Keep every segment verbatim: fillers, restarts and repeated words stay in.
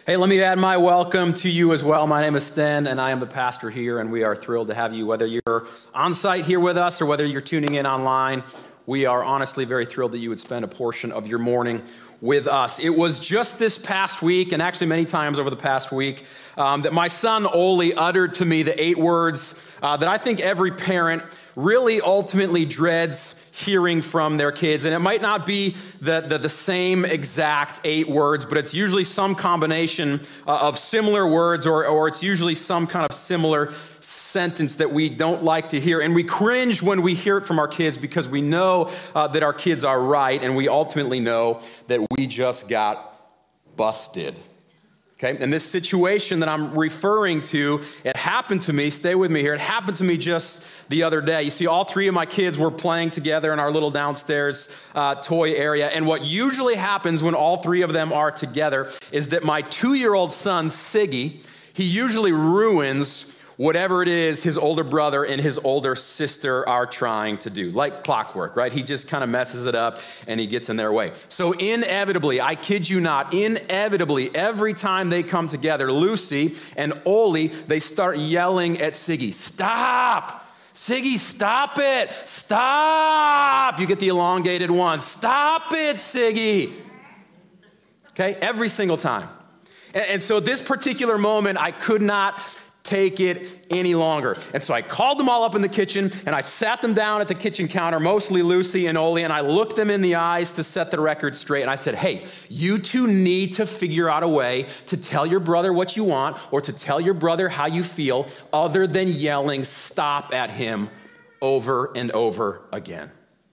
Hey, let me add my welcome to you as well. My name is Sten, and I am the pastor here, and we are thrilled to have you, whether you're on site here with us or whether you're tuning in online. We are honestly very thrilled that you would spend a portion of your morning with us. It was just this past week, and actually many times over the past week, um, that my son Oli uttered to me the eight words uh, that I think every parent really ultimately dreads hearing from their kids. And it might not be the, the, the same exact eight words, but it's usually some combination uh, of similar words, or, or it's usually some kind of similar sentence that we don't like to hear. And we cringe when we hear it from our kids because we know uh, that our kids are right, and we ultimately know that we just got busted. Okay, and this situation that I'm referring to, it happened to me, stay with me here, it happened to me just the other day. You see, all three of my kids were playing together in our little downstairs uh, toy area, and what usually happens when all three of them are together is that my two-year-old son, Siggy, he usually ruins whatever it is his older brother and his older sister are trying to do, like clockwork, right? He just kind of messes it up and he gets in their way. So inevitably, I kid you not, inevitably, every time they come together, Lucy and Oli, they start yelling at Siggy, "Stop! Siggy, stop it! Stop!" You get the elongated one. "Stop it, Siggy!" Okay, every single time. And, and so this particular moment, I could not take it any longer. And so I called them all up in the kitchen, and I sat them down at the kitchen counter, mostly Lucy and Oli, and I looked them in the eyes to set the record straight. And I said, "Hey, you two need to figure out a way to tell your brother what you want, or to tell your brother how you feel, other than yelling 'stop' at him over and over again."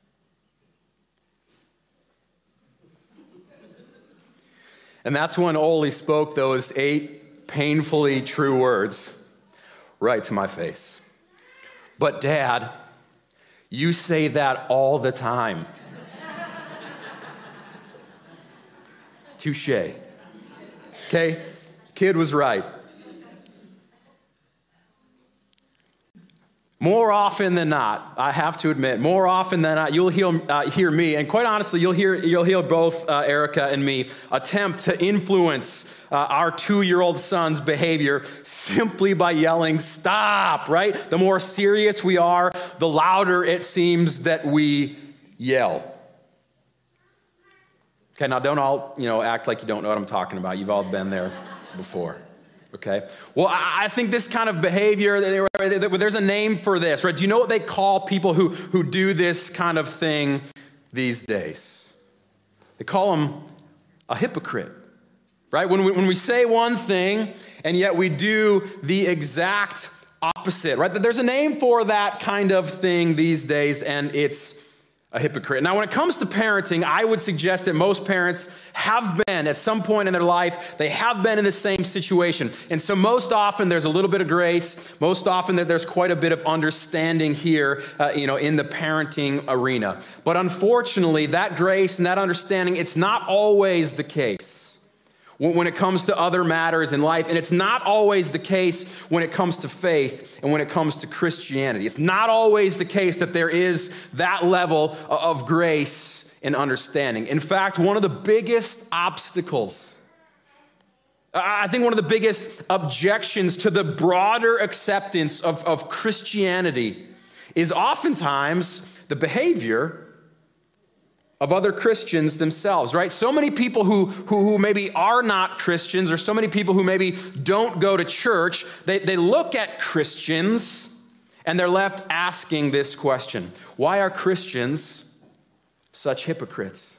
And that's when Oli spoke those eight painfully true words right to my face. "But Dad, you say that all the time." Touché. Okay, kid was right. More often than not, I have to admit, more often than not, you'll hear, uh, hear me, and quite honestly, you'll hear you'll hear both uh, Erica and me attempt to influence uh, our two-year-old son's behavior simply by yelling "stop," right? The more serious we are, the louder it seems that we yell. Okay, now don't all, you know, act like you don't know what I'm talking about. You've all been there before. Okay. Well, I think this kind of behavior, there's a name for this, right? Do you know what they call people who, who do this kind of thing these days? They call them a hypocrite, right? When we, when we say one thing and yet we do the exact opposite, right? There's a name for that kind of thing these days, and it's a hypocrite. Now, when it comes to parenting, I would suggest that most parents have been, at some point in their life, they have been in the same situation. And so most often there's a little bit of grace. Most often that there's quite a bit of understanding here, uh, you know, in the parenting arena. But unfortunately, that grace and that understanding, it's not always the case when it comes to other matters in life. And it's not always the case when it comes to faith and when it comes to Christianity. It's not always the case that there is that level of grace and understanding. In fact, one of the biggest obstacles, I think one of the biggest objections to the broader acceptance of, of Christianity is oftentimes the behavior of other Christians themselves, right? So many people who, who, who maybe are not Christians, or so many people who maybe don't go to church, they, they look at Christians and they're left asking this question: why are Christians such hypocrites?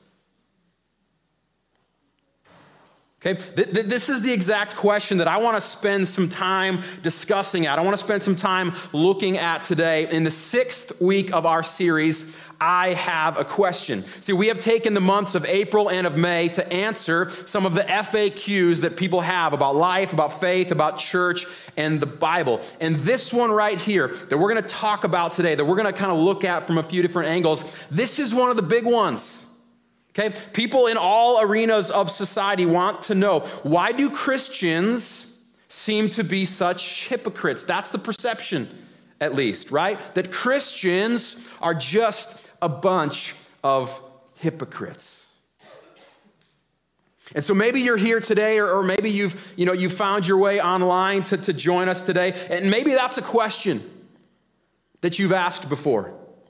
Okay, this is the exact question that I want to spend some time discussing at. I want to spend some time looking at today. In the sixth week of our series, I Have a Question. See, we have taken the months of April and of May to answer some of the F A Qs that people have about life, about faith, about church, and the Bible. And this one right here that we're going to talk about today, that we're going to kind of look at from a few different angles, this is one of the big ones. Okay, people in all arenas of society want to know, why do Christians seem to be such hypocrites? That's the perception, at least, right? That Christians are just a bunch of hypocrites. And so maybe you're here today, or, or maybe you've, you know, you found your way online to, to join us today, and maybe that's a question that you've asked before.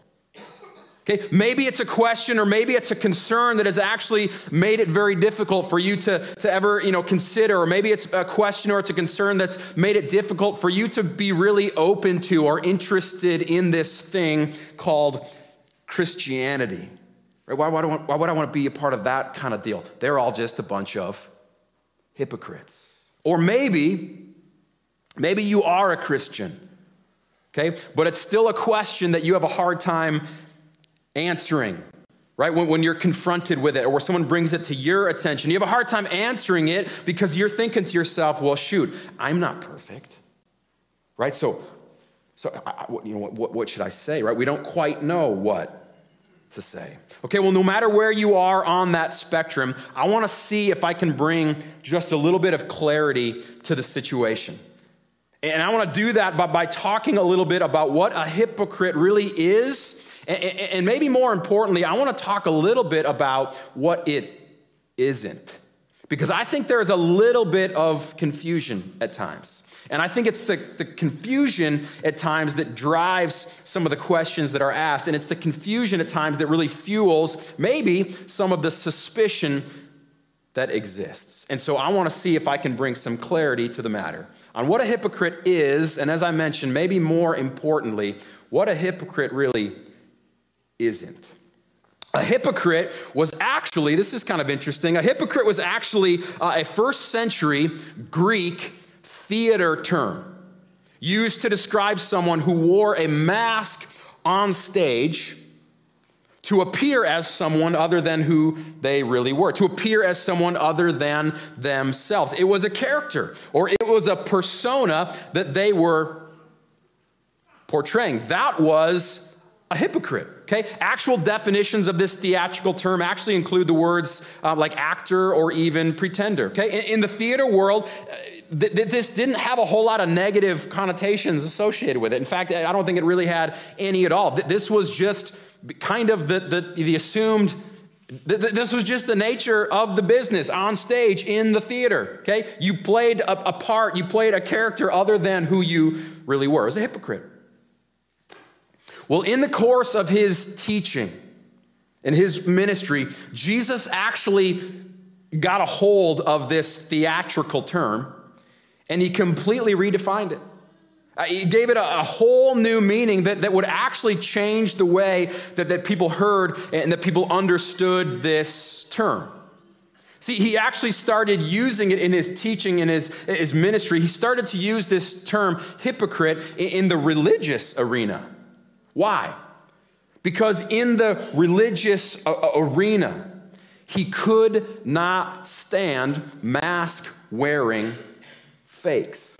Okay, maybe it's a question, or maybe it's a concern that has actually made it very difficult for you to, to ever, you know, consider, or maybe it's a question or it's a concern that's made it difficult for you to be really open to or interested in this thing called Christianity. Right? Why, why, do I, why would I want to be a part of that kind of deal? They're all just a bunch of hypocrites. Or maybe, maybe you are a Christian, okay, but it's still a question that you have a hard time answering, right? When, when you're confronted with it, or where someone brings it to your attention, you have a hard time answering it because you're thinking to yourself, well, shoot, I'm not perfect, right? So, so I, you know, what, what should I say, right? We don't quite know what to say. Okay, well, no matter where you are on that spectrum, I want to see if I can bring just a little bit of clarity to the situation. And I want to do that by, by talking a little bit about what a hypocrite really is. And maybe more importantly, I want to talk a little bit about what it isn't. Because I think there is a little bit of confusion at times. And I think it's the, the confusion at times that drives some of the questions that are asked. And it's the confusion at times that really fuels maybe some of the suspicion that exists. And so I want to see if I can bring some clarity to the matter on what a hypocrite is. And as I mentioned, maybe more importantly, what a hypocrite really isn't. A hypocrite was actually, this is kind of interesting, a hypocrite was actually uh, a first century Greek theater term used to describe someone who wore a mask on stage to appear as someone other than who they really were, to appear as someone other than themselves. It was a character, or it was a persona that they were portraying. That was a hypocrite, okay? Actual definitions of this theatrical term actually include the words uh, like actor or even pretender, okay? In, in the theater world, uh, th- th- this didn't have a whole lot of negative connotations associated with it. In fact, I don't think it really had any at all. Th- this was just kind of the, the, the assumed, th- th- this was just the nature of the business on stage in the theater, okay? You played a, a part, you played a character other than who you really were. It was a hypocrite. Well, in the course of his teaching and his ministry, Jesus actually got a hold of this theatrical term, and he completely redefined it. Uh, he gave it a, a whole new meaning that, that would actually change the way that, that people heard and that people understood this term. See, he actually started using it in his teaching, in his, his ministry. He started to use this term hypocrite in, in the religious arena. Why? Because in the religious a- arena, he could not stand mask-wearing fakes.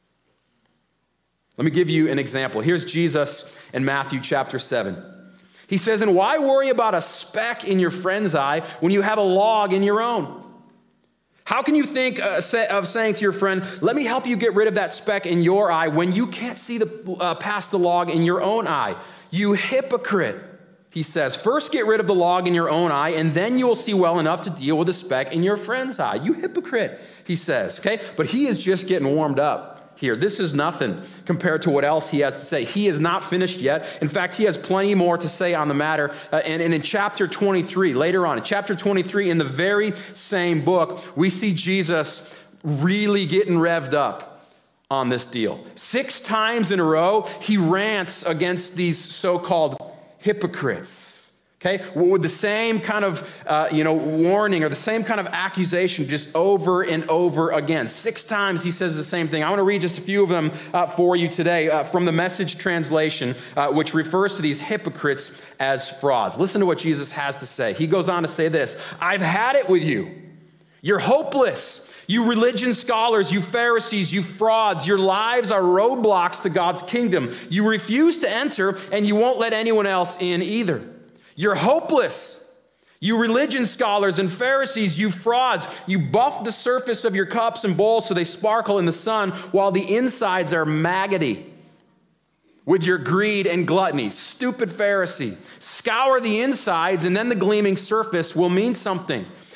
Let me give you an example. Here's Jesus in Matthew chapter seven. He says, "And why worry about a speck in your friend's eye when you have a log in your own? How can you think uh, say, of saying to your friend, 'Let me help you get rid of that speck in your eye,' when you can't see the, uh, past the log in your own eye? You hypocrite," he says. "First get rid of the log in your own eye, and then you will see well enough to deal with the speck in your friend's eye." You hypocrite, he says, okay? But he is just getting warmed up here. This is nothing compared to what else he has to say. He is not finished yet. In fact, he has plenty more to say on the matter. Uh, and, and in chapter twenty-three, later on, in chapter twenty-three, in the very same book, we see Jesus really getting revved up on this deal. Six times in a row, he rants against these so-called hypocrites. Okay, with the same kind of, uh, you know, warning or the same kind of accusation just over and over again. Six times he says the same thing. I want to read just a few of them uh, for you today uh, from the Message translation, uh, which refers to these hypocrites as frauds. Listen to what Jesus has to say. He goes on to say this: "I've had it with you. You're hopeless. You religion scholars, you Pharisees, you frauds, your lives are roadblocks to God's kingdom. You refuse to enter, and you won't let anyone else in either. You're hopeless. You religion scholars and Pharisees, you frauds, you buff the surface of your cups and bowls so they sparkle in the sun, while the insides are maggoty with your greed and gluttony. Stupid Pharisee. Scour the insides, and then the gleaming surface will mean something.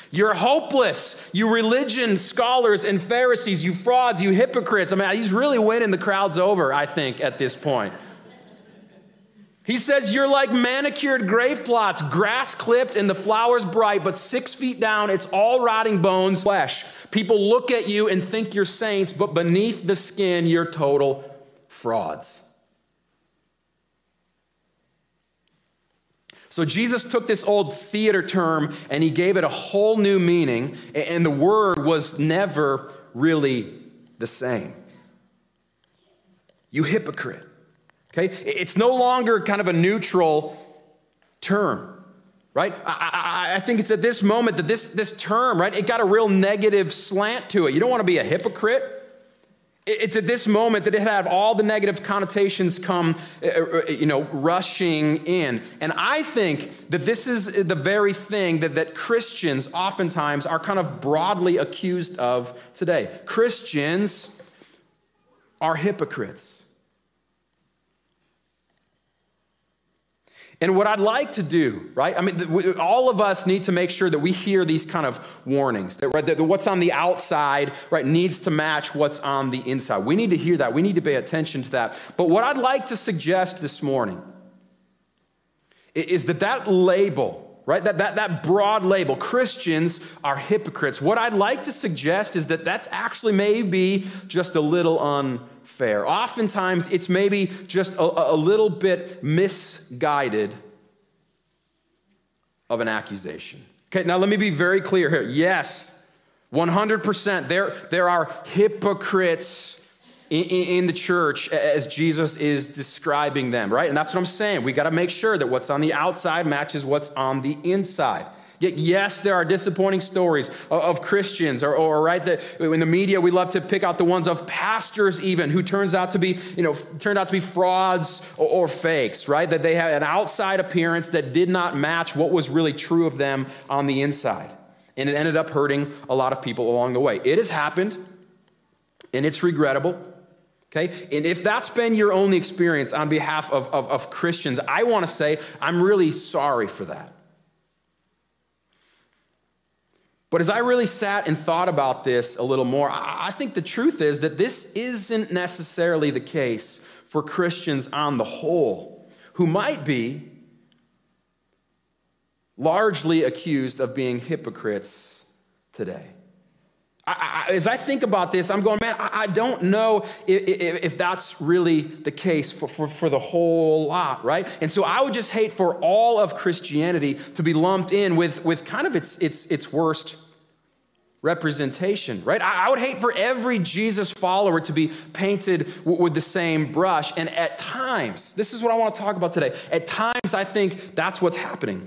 You're hopeless, you religion scholars and Pharisees, you frauds, you hypocrites. I mean, he's really winning the crowds over, I think, at this point. He says, you're like manicured grave plots, grass clipped and the flowers bright, but six feet down, it's all rotting bones, flesh. People look at you and think you're saints, but beneath the skin, you're total frauds. So Jesus took this old theater term and he gave it a whole new meaning, and the word was never really the same. You hypocrite. Okay? It's no longer kind of a neutral term, right? I, I, I think it's at this moment that this, this term, right, it got a real negative slant to it. You don't want to be a hypocrite. It's at this moment that it had all the negative connotations come, you know, rushing in. And I think that this is the very thing that, that Christians oftentimes are kind of broadly accused of today. Christians are hypocrites. And what I'd like to do, right? I mean, all of us need to make sure that we hear these kind of warnings, that, right, that what's on the outside, right, needs to match what's on the inside. We need to hear that. We need to pay attention to that. But what I'd like to suggest this morning is that that label, right, that, that, that broad label, Christians are hypocrites, what I'd like to suggest is that that's actually maybe just a little unfair. Oftentimes, it's maybe just a, a little bit misguided of an accusation. Okay, now let me be very clear here. Yes, one hundred percent, there, there are hypocrites in, in the church as Jesus is describing them, right? And that's what I'm saying. We got to make sure that what's on the outside matches what's on the inside. Yet, yes, there are disappointing stories of, of Christians, or, or right, that in the media we love to pick out the ones of pastors even who turns out to be, you know, turned out to be frauds or, or fakes, right? That they had an outside appearance that did not match what was really true of them on the inside, and it ended up hurting a lot of people along the way. It has happened, and it's regrettable. Okay, and if that's been your only experience on behalf of, of, of Christians, I want to say I'm really sorry for that. But as I really sat and thought about this a little more, I think the truth is that this isn't necessarily the case for Christians on the whole, who might be largely accused of being hypocrites today. I, I, as I think about this, I'm going, man, I, I don't know if, if, if that's really the case for, for, for the whole lot, right? And so I would just hate for all of Christianity to be lumped in with, with kind of its, its, its worst representation, right? I, I would hate for every Jesus follower to be painted w- with the same brush. And at times, this is what I want to talk about today. At times, I think that's what's happening.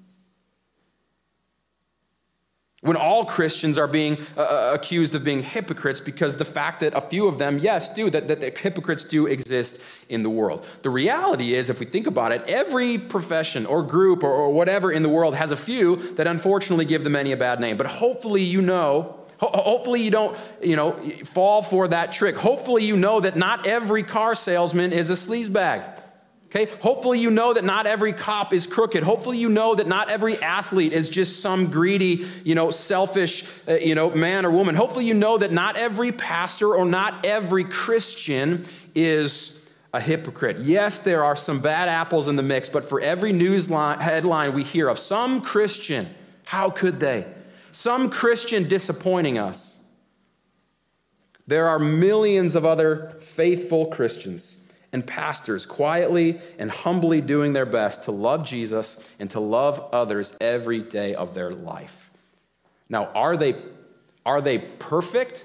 When all Christians are being uh, accused of being hypocrites, because the fact that a few of them, yes, do, that, that the hypocrites do exist in the world. The reality is, if we think about it, every profession or group or, or whatever in the world has a few that unfortunately give the many a bad name. But hopefully you know, ho- hopefully you don't, you know, fall for that trick. Hopefully you know that not every car salesman is a sleazebag. Okay, hopefully you know that not every cop is crooked. Hopefully you know that not every athlete is just some greedy, you know, selfish, uh, you know, man or woman. Hopefully you know that not every pastor or not every Christian is a hypocrite. Yes, there are some bad apples in the mix, but for every news line, headline we hear of some Christian, how could they? Some Christian disappointing us. There are millions of other faithful Christians and pastors quietly and humbly doing their best to love Jesus and to love others every day of their life. Now, are they, are they perfect?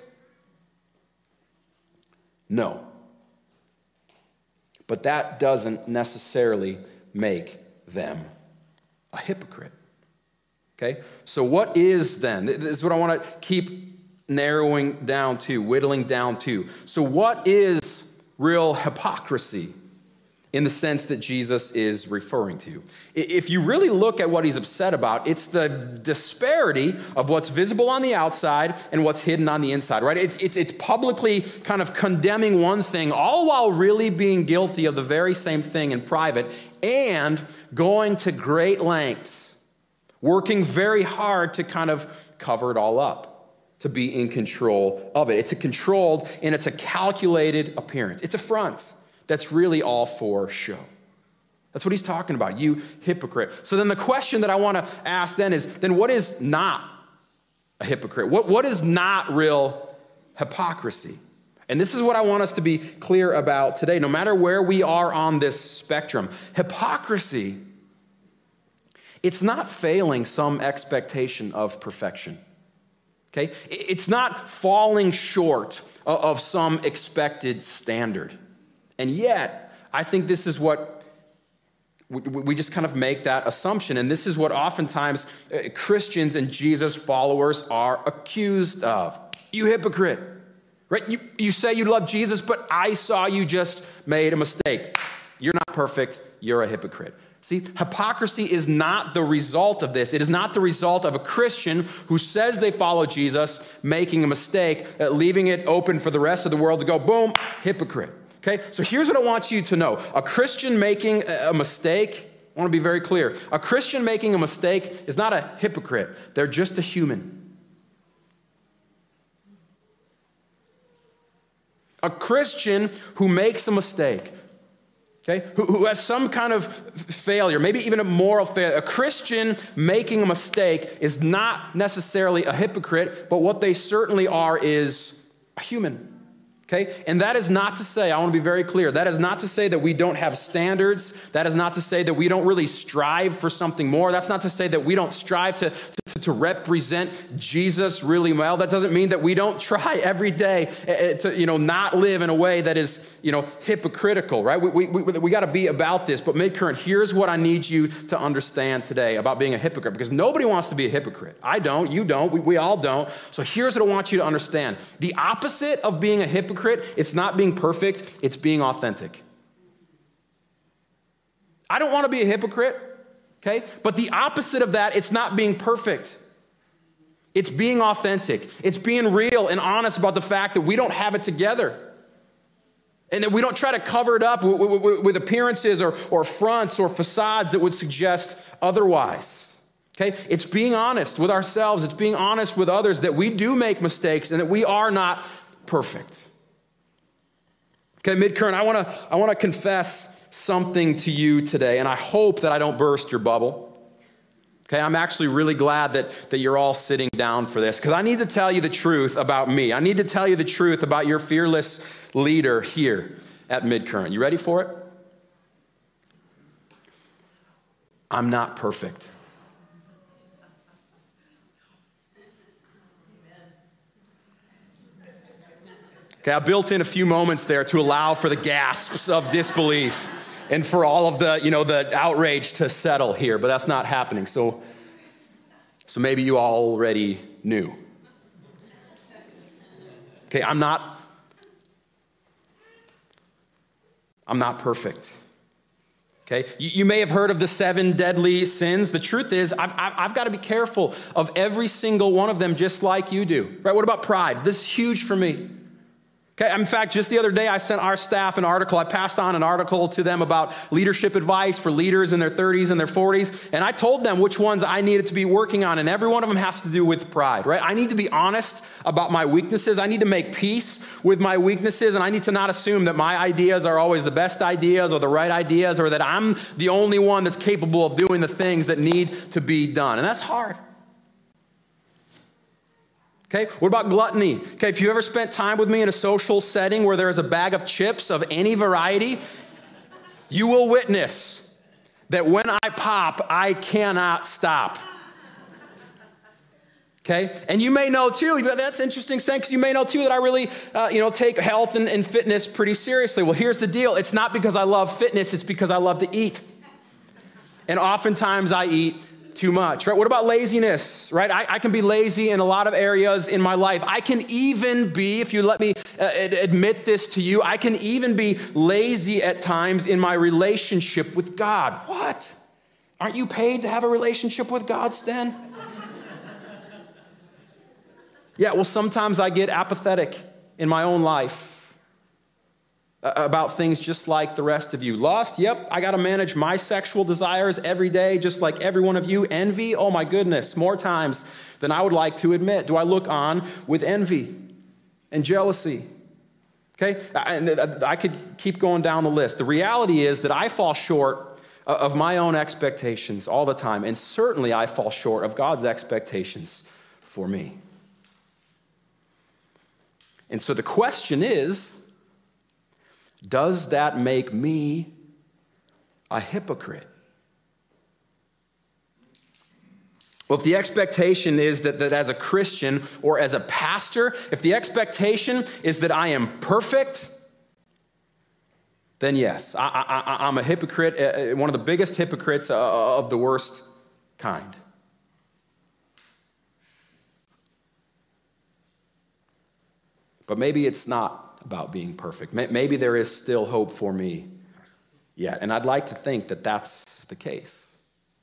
No. But that doesn't necessarily make them a hypocrite. Okay? So what is then? This is what I want to keep narrowing down to, whittling down to. So what is real hypocrisy in the sense that Jesus is referring to? If you really look at what he's upset about, it's the disparity of what's visible on the outside and what's hidden on the inside, right? It's, it's, it's publicly kind of condemning one thing, all while really being guilty of the very same thing in private, and going to great lengths working very hard to kind of cover it all up, to be in control of it. It's a controlled and it's a calculated appearance. It's a front that's really all for show. That's what he's talking about, you hypocrite. So then the question that I want to ask then is, then what is not a hypocrite? What, what is not real hypocrisy? And this is what I want us to be clear about today. No matter where we are on this spectrum, hypocrisy, it's not failing some expectation of perfection. Okay? It's not falling short of some expected standard. And yet, I think this is what we just kind of make that assumption. And this is what oftentimes Christians and Jesus followers are accused of. You hypocrite, right? You, you say you love Jesus, but I saw you just made a mistake. You're not perfect. You're a hypocrite. See, hypocrisy is not the result of this. It is not the result of a Christian who says they follow Jesus making a mistake, uh, leaving it open for the rest of the world to go, boom, hypocrite. Okay, so here's what I want you to know. A Christian making a mistake, I want to be very clear. A Christian making a mistake is not a hypocrite. They're just a human. A Christian who makes a mistake, okay, who, who has some kind of failure, maybe even a moral failure. A Christian making a mistake is not necessarily a hypocrite, but what they certainly are is a human. Okay, and that is not to say, I want to be very clear, that is not to say that we don't have standards. That is not to say that we don't really strive for something more. That's not to say that we don't strive to, to, to represent Jesus really well. That doesn't mean that we don't try every day to, you know, not live in a way that is, you know, hypocritical, right? We, we, we, we got to be about this. But Midcurrent, here's what I need you to understand today about being a hypocrite, because nobody wants to be a hypocrite. I don't, you don't, we, we all don't. So here's what I want you to understand. The opposite of being a hypocrite, it's not being perfect, it's being authentic. I don't want to be a hypocrite, okay? But the opposite of that, it's not being perfect. It's being authentic. It's being real and honest about the fact that we don't have it together. And that we don't try to cover it up with, with, with appearances or, or fronts or facades that would suggest otherwise. Okay? It's being honest with ourselves. It's being honest with others that we do make mistakes and that we are not perfect. Okay, Midcurrent, I want to I want to confess something to you today, and I hope that I don't burst your bubble. Okay, I'm actually really glad that, that you're all sitting down for this, because I need to tell you the truth about me. I need to tell you the truth about your fearless leader here at Midcurrent. You ready for it? I'm not perfect. Okay, I built in a few moments there to allow for the gasps of disbelief and for all of the, you know, the outrage to settle here, but that's not happening. So, so maybe you already knew. Okay, I'm not, I'm not perfect. Okay, you, you may have heard of the seven deadly sins. The truth is, I've, I've, I've got to be careful of every single one of them, just like you do. Right? What about pride? This is huge for me. Okay, in fact, just the other day, I sent our staff an article. I passed on an article to them about leadership advice for leaders in their thirties and their forties, and I told them which ones I needed to be working on, and every one of them has to do with pride, right? I need to be honest about my weaknesses. I need to make peace with my weaknesses, and I need to not assume that my ideas are always the best ideas or the right ideas, or that I'm the only one that's capable of doing the things that need to be done, and that's hard. Okay, what about gluttony? Okay, if you ever spent time with me in a social setting where there is a bag of chips of any variety, you will witness that when I pop, I cannot stop. Okay, and you may know too, that's interesting, Stan, because you may know too that I really, uh, you know, take health and, and fitness pretty seriously. Well, here's the deal. It's not because I love fitness, it's because I love to eat. And oftentimes I eat too much, right? What about laziness, right? I, I can be lazy in a lot of areas in my life. I can even be, if you let me uh, admit this to you, I can even be lazy at times in my relationship with God. What? Aren't you paid to have a relationship with God, Stan? Yeah, well, sometimes I get apathetic in my own life. about things just like the rest of you. Lust, yep, I got to manage my sexual desires every day, just like every one of you. Envy, oh my goodness, more times than I would like to admit. Do I look on with envy and jealousy? Okay, I, I could keep going down the list. The reality is that I fall short of my own expectations all the time, and certainly I fall short of God's expectations for me. And so the question is, does that make me a hypocrite? Well, if the expectation is that, that as a Christian or as a pastor, if the expectation is that I am perfect, then yes, I, I, I'm a hypocrite, one of the biggest hypocrites of the worst kind. But maybe it's not about being perfect. Maybe there is still hope for me yet. And I'd like to think that that's the case.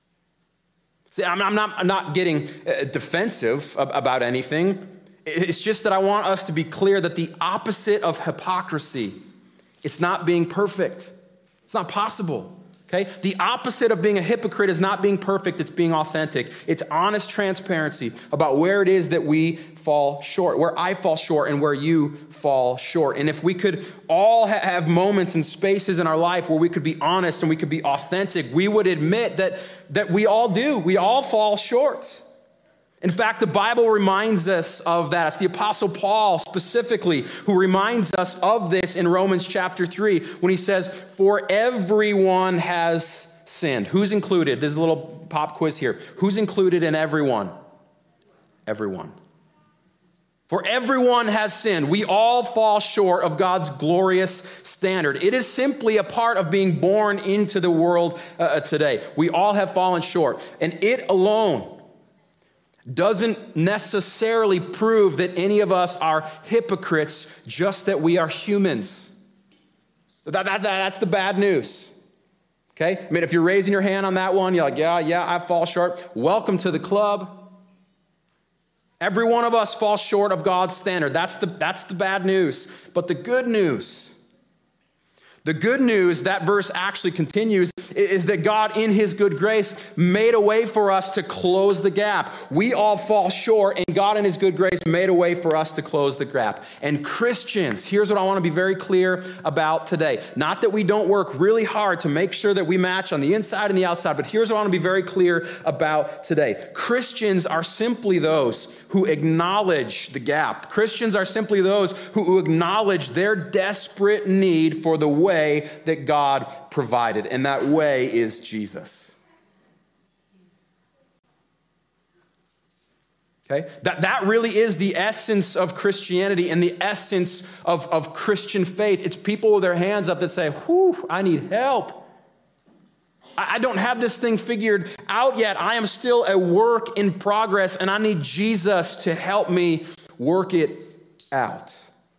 See, I'm not, I'm not getting defensive about anything. It's just that I want us to be clear that the opposite of hypocrisy, it's not being perfect. It's not possible. Okay? The opposite of being a hypocrite is not being perfect, it's being authentic. It's honest transparency about where it is that we fall short, where I fall short and where you fall short. And if we could all ha- have moments and spaces in our life where we could be honest and we could be authentic, we would admit that, that we all do. We all fall short. In fact, the Bible reminds us of that. It's the Apostle Paul specifically who reminds us of this in Romans chapter three when he says, for everyone has sinned. Who's included? There's a little pop quiz here. Who's included in everyone? Everyone. For everyone has sinned. We all fall short of God's glorious standard. It is simply a part of being born into the world uh, today. We all have fallen short. And it alone doesn't necessarily prove that any of us are hypocrites, just that we are humans. That, that, that, that's the bad news. Okay? I mean, if you're raising your hand on that one, you're like, yeah, yeah, I fall short. Welcome to the club. Every one of us falls short of God's standard. That's the, that's the bad news. But the good news, the good news, that verse actually continues, is that God, in his good grace, made a way for us to close the gap. We all fall short, and God, in his good grace, made a way for us to close the gap. And Christians, here's what I want to be very clear about today. Not that we don't work really hard to make sure that we match on the inside and the outside, but here's what I want to be very clear about today. Christians are simply those who acknowledge the gap. Christians are simply those who, who acknowledge their desperate need for the way that God provided, and that way is Jesus. Okay? That, that really is the essence of Christianity and the essence of, of Christian faith. It's people with their hands up that say, whew, I need help. I, I don't have this thing figured out yet. I am still a work in progress, and I need Jesus to help me work it out.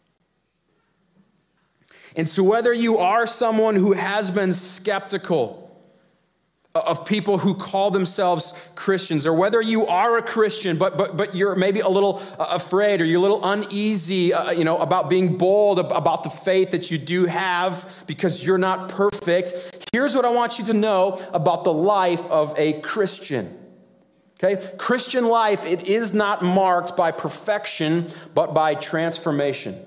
And so whether you are someone who has been skeptical of people who call themselves Christians, or whether you are a Christian, but but but you're maybe a little afraid, or you're a little uneasy, uh, you know, about being bold about the faith that you do have because you're not perfect, here's what I want you to know about the life of a Christian. Okay? Christian life, it is not marked by perfection, but by transformation.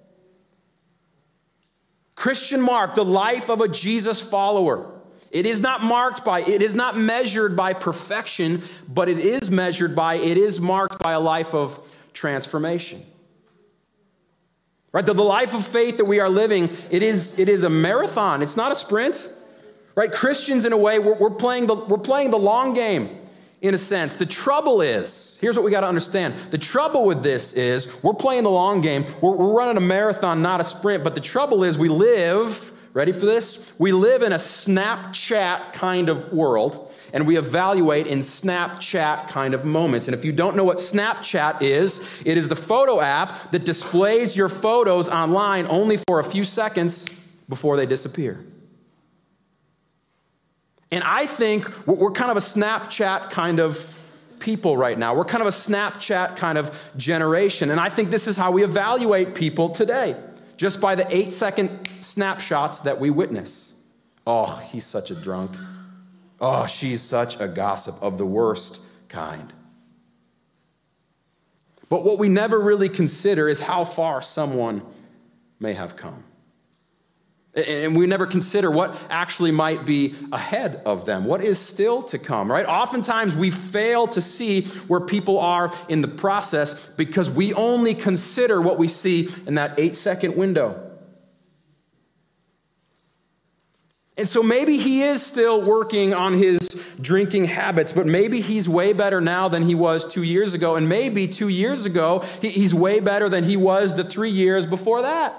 Christian mark, the life of a Jesus follower. It is not marked by, it is not measured by perfection, but it is measured by, it is marked by a life of transformation. Right? The, the life of faith that we are living, it is, it is a marathon. It's not a sprint. Right? Christians, in a way, we're, we're playing the, we're playing the long game. In a sense, the trouble is, here's what we got to understand. The trouble with this is we're playing the long game. We're, we're running a marathon, not a sprint. But the trouble is we live, ready for this? We live in a Snapchat kind of world, and we evaluate in Snapchat kind of moments. And if you don't know what Snapchat is, it is the photo app that displays your photos online only for a few seconds before they disappear. And I think we're kind of a Snapchat kind of people right now. We're kind of a Snapchat kind of generation. And I think this is how we evaluate people today. just by the eight-second snapshots that we witness. Oh, he's such a drunk. Oh, she's such a gossip of the worst kind. But what we never really consider is how far someone may have come. And we never consider what actually might be ahead of them, what is still to come, right? Oftentimes we fail to see where people are in the process because we only consider what we see in that eight-second window. And so maybe he is still working on his drinking habits, but maybe he's way better now than he was two years ago. And maybe two years ago, he's way better than he was the three years before that.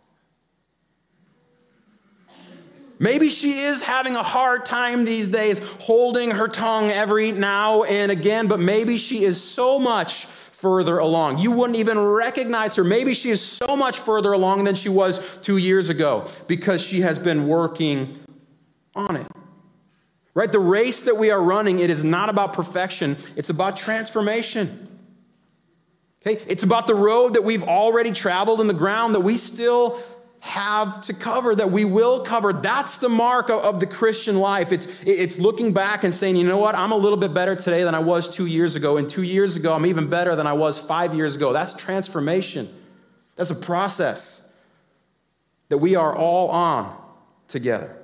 Maybe she is having a hard time these days holding her tongue every now and again, but maybe she is so much further along. You wouldn't even recognize her. Maybe she is so much further along than she was two years ago because she has been working on it. Right? The race that we are running, it is not about perfection. It's about transformation. Okay? It's about the road that we've already traveled and the ground that we still have to cover, that we will cover. That's the mark of, of the Christian life. It's, it's looking back and saying, you know what, I'm a little bit better today than I was two years ago. And two years ago, I'm even better than I was five years ago. That's transformation. That's a process that we are all on together.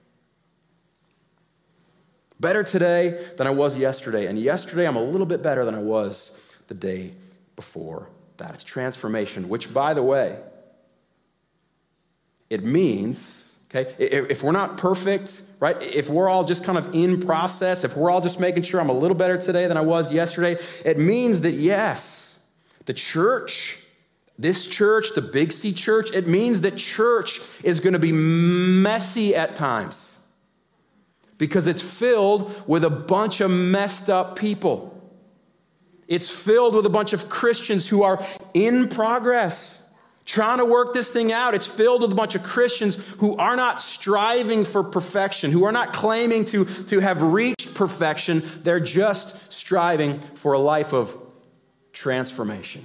Better today than I was yesterday. And yesterday, I'm a little bit better than I was the day before that. It's transformation, which, by the way, it means, okay, if we're not perfect, right, if we're all just kind of in process, if we're all just making sure I'm a little better today than I was yesterday, it means that, yes, the church, this church, the Big C church, it means that church is going to be messy at times because it's filled with a bunch of messed up people. It's filled with a bunch of Christians who are in progress, trying to work this thing out. It's filled with a bunch of Christians who are not striving for perfection, who are not claiming to, to have reached perfection. They're just striving for a life of transformation.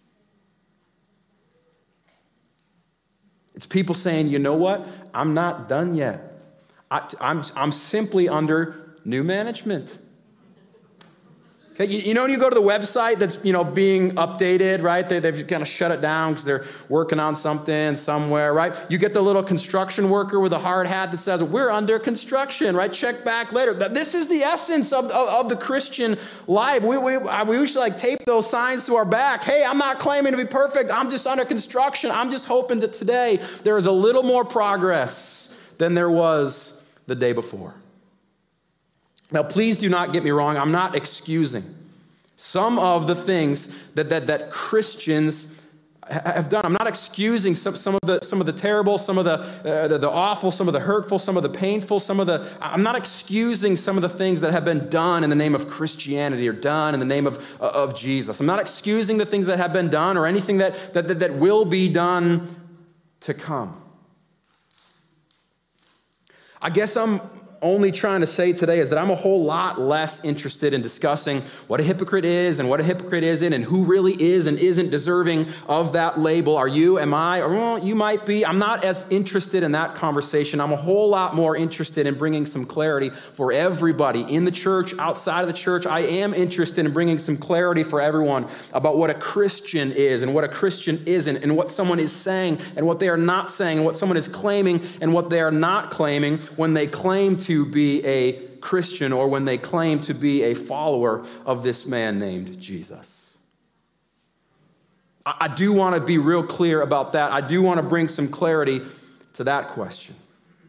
It's people saying, you know what? I'm not done yet. I, I'm, I'm simply under new management. Okay, you, you know when you go to the website that's, you know, being updated, right? They, they've kind of shut it down because they're working on something somewhere, right? You get the little construction worker with a hard hat that says, we're under construction, right? Check back later. This is the essence of, of, of the Christian life. We, we, we should like tape those signs to our back. Hey, I'm not claiming to be perfect. I'm just under construction. I'm just hoping that today there is a little more progress than there was the day before. Now, please do not get me wrong. I'm not excusing some of the things that, that, that Christians have done. I'm not excusing some, some of the some of the terrible, some of the, uh, the the awful, some of the hurtful, some of the painful, some of the. I'm not excusing some of the things that have been done in the name of Christianity or done in the name of uh, of Jesus. I'm not excusing the things that have been done or anything that that that, that will be done to come. I guess I'm only trying to say today is that I'm a whole lot less interested in discussing what a hypocrite is and what a hypocrite isn't and who really is and isn't deserving of that label. Are you? Am I? Or well, you might be. I'm not as interested in that conversation. I'm a whole lot more interested in bringing some clarity for everybody in the church, outside of the church. I am interested in bringing some clarity for everyone about what a Christian is and what a Christian isn't and what someone is saying and what they are not saying and what someone is claiming and what they are not claiming when they claim to to be a Christian or when they claim to be a follower of this man named Jesus. I, I do want to be real clear about that. I do want to bring some clarity to that question.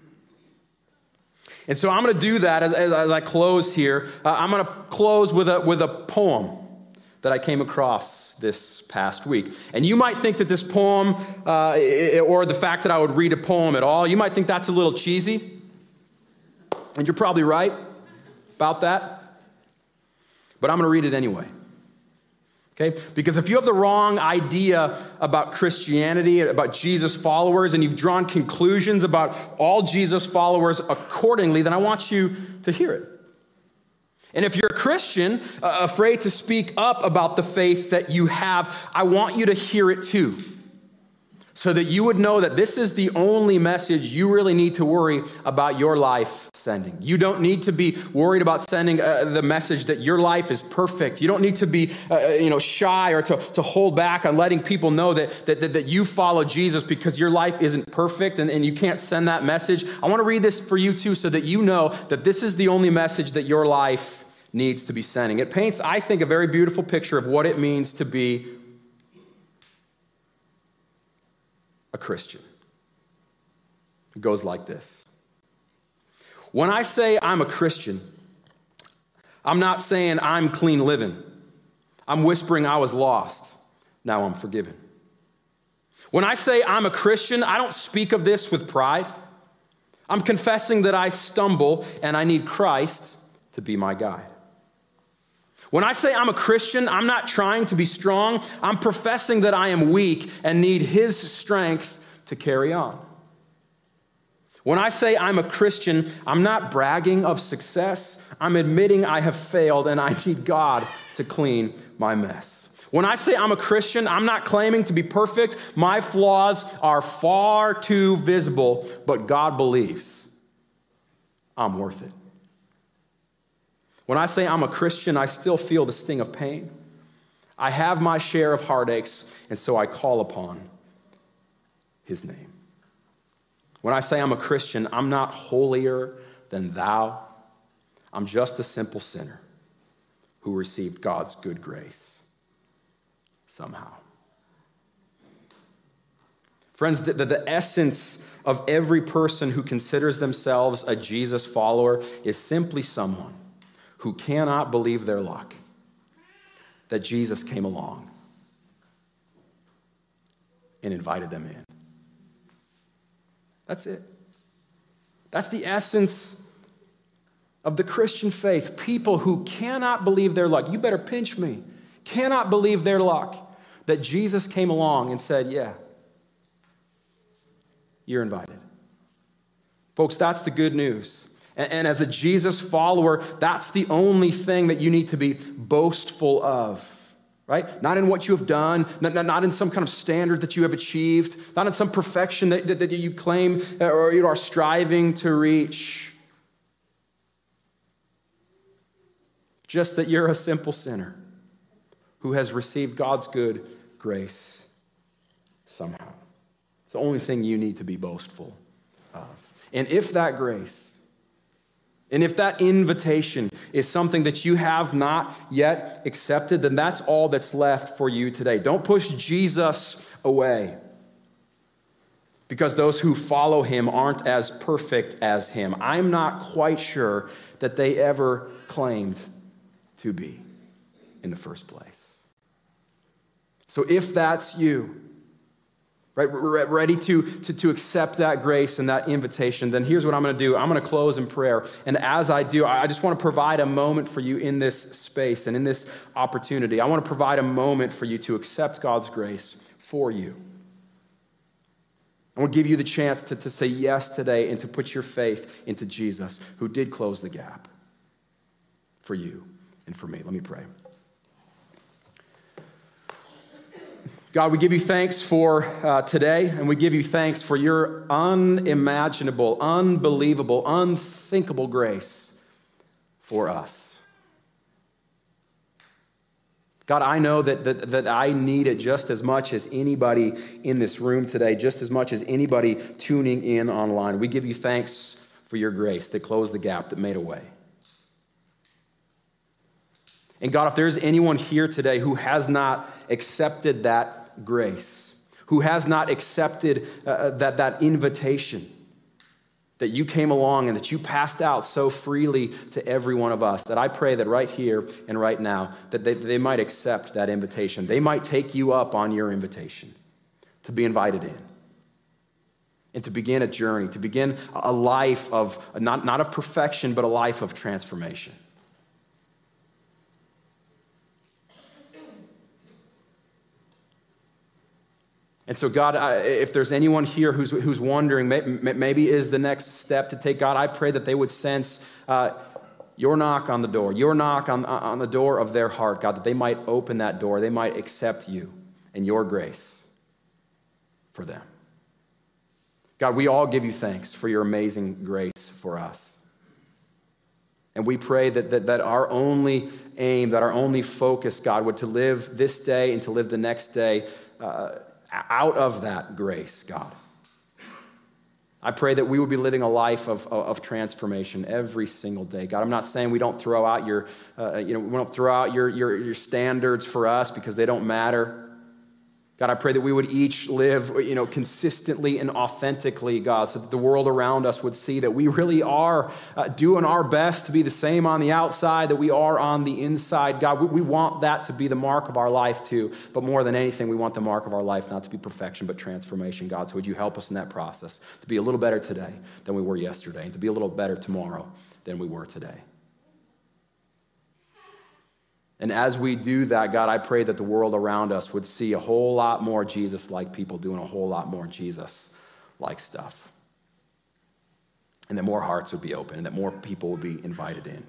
And so I'm going to do that as, as, as I close here. Uh, I'm going to close with a, with a poem that I came across this past week. And you might think that this poem, uh, or the fact that I would read a poem at all, you might think that's a little cheesy. And you're probably right about that. But I'm going to read it anyway. Okay? Because if you have the wrong idea about Christianity, about Jesus followers, and you've drawn conclusions about all Jesus followers accordingly, then I want you to hear it. And if you're a Christian, uh, afraid to speak up about the faith that you have, I want you to hear it too. so that you would know that this is the only message you really need to worry about your life sending. You don't need to be worried about sending uh, the message that your life is perfect. You don't need to be uh, you know, shy or to, to hold back on letting people know that, that, that, that you follow Jesus because your life isn't perfect and, and you can't send that message. I want to read this for you too so that you know that this is the only message that your life needs to be sending. It paints, I think, a very beautiful picture of what it means to be a Christian. It goes like this. When I say I'm a Christian, I'm not saying I'm clean living. I'm whispering I was lost. Now I'm forgiven. When I say I'm a Christian, I don't speak of this with pride. I'm confessing that I stumble and I need Christ to be my guide. When I say I'm a Christian, I'm not trying to be strong. I'm professing that I am weak and need his strength to carry on. When I say I'm a Christian, I'm not bragging of success. I'm admitting I have failed and I need God to clean my mess. When I say I'm a Christian, I'm not claiming to be perfect. My flaws are far too visible, but God believes I'm worth it. When I say I'm a Christian, I still feel the sting of pain. I have my share of heartaches, and so I call upon his name. When I say I'm a Christian, I'm not holier than thou. I'm just a simple sinner who received God's good grace somehow. Friends, the, the, the essence of every person who considers themselves a Jesus follower is simply someone who cannot believe their luck that Jesus came along and invited them in. That's it. That's the essence of the Christian faith. People who cannot believe their luck, you better pinch me, cannot believe their luck that Jesus came along and said, yeah, you're invited. Folks, that's the good news. And as a Jesus follower, that's the only thing that you need to be boastful of, right? Not in what you have done, not, not in some kind of standard that you have achieved, not in some perfection that, that, that you claim or you are striving to reach. Just that you're a simple sinner who has received God's good grace somehow. It's the only thing you need to be boastful of. And if that grace, and if that invitation is something that you have not yet accepted, then that's all that's left for you today. Don't push Jesus away, because those who follow him aren't as perfect as him. I'm not quite sure that they ever claimed to be in the first place. So if that's you, right, ready to, to, to accept that grace and that invitation, then here's what I'm going to do. I'm going to close in prayer. And as I do, I just want to provide a moment for you in this space and in this opportunity. I want to provide a moment for you to accept God's grace for you. I want to give you the chance to, to say yes today and to put your faith into Jesus, who did close the gap for you and for me. Let me pray. God, we give you thanks for uh, today, and we give you thanks for your unimaginable, unbelievable, unthinkable grace for us. God, I know that, that, that I need it just as much as anybody in this room today, just as much as anybody tuning in online. We give you thanks for your grace that closed the gap, that made a way. And God, if there's anyone here today who has not accepted that grace, who has not accepted uh, that, that invitation that you came along and that you passed out so freely to every one of us, that I pray that right here and right now, that they, they might accept that invitation. They might take you up on your invitation to be invited in and to begin a journey, to begin a life of, not, not of perfection, but a life of transformation. And so, God, I, if there's anyone here who's, who's wondering, maybe is the next step to take, God, I pray that they would sense uh, your knock on the door, your knock on, on the door of their heart, God, that they might open that door, they might accept you and your grace for them. God, we all give you thanks for your amazing grace for us. And we pray that, that, that our only aim, that our only focus, God, would to live this day and to live the next day uh, out of that grace, God. I pray that we would be living a life of, of, of transformation every single day. God, I'm not saying we don't throw out your, uh, you know, we don't throw out your, your, your standards for us because they don't matter. God, I pray that we would each live, you know, consistently and authentically, God, so that the world around us would see that we really are uh, doing our best to be the same on the outside that we are on the inside. God, we, we want that to be the mark of our life too, but more than anything, we want the mark of our life not to be perfection, but transformation, God. So would you help us in that process to be a little better today than we were yesterday, and to be a little better tomorrow than we were today. And as we do that, God, I pray that the world around us would see a whole lot more Jesus-like people doing a whole lot more Jesus-like stuff. And that more hearts would be open, and that more people would be invited in.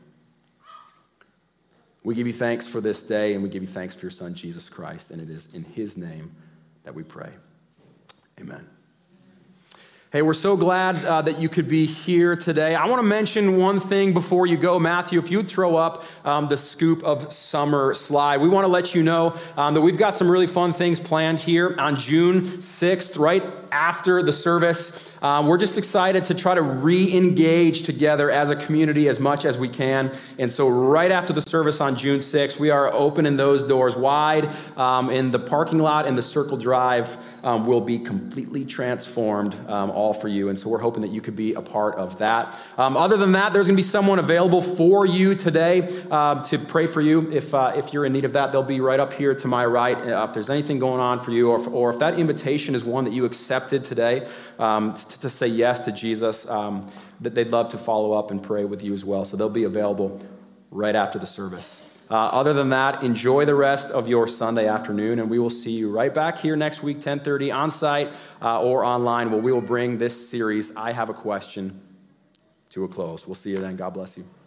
We give you thanks for this day, and we give you thanks for your Son, Jesus Christ, and it is in his name that we pray. Amen. Hey, we're so glad uh, that you could be here today. I want to mention one thing before you go. Matthew, if you'd throw up um, the Scoop of Summer slide. We want to let you know um, that we've got some really fun things planned here on June sixth, right after the service. Um, we're just excited to try to re-engage together as a community as much as we can. And so right after the service on June sixth, we are opening those doors wide um, in the parking lot in the Circle Drive. Um, will be completely transformed, um, all for you. And so we're hoping that you could be a part of that. Um, other than that, there's going to be someone available for you today uh, to pray for you. If uh, if you're in need of that, they'll be right up here to my right. Uh, if there's anything going on for you, or if, or if that invitation is one that you accepted today um, to, to say yes to Jesus, um, that they'd love to follow up and pray with you as well. So they'll be available right after the service. Uh, other than that, enjoy the rest of your Sunday afternoon, and we will see you right back here next week, ten thirty, on site uh, or online, where we will bring this series, I Have a Question, to a close. We'll see you then. God bless you.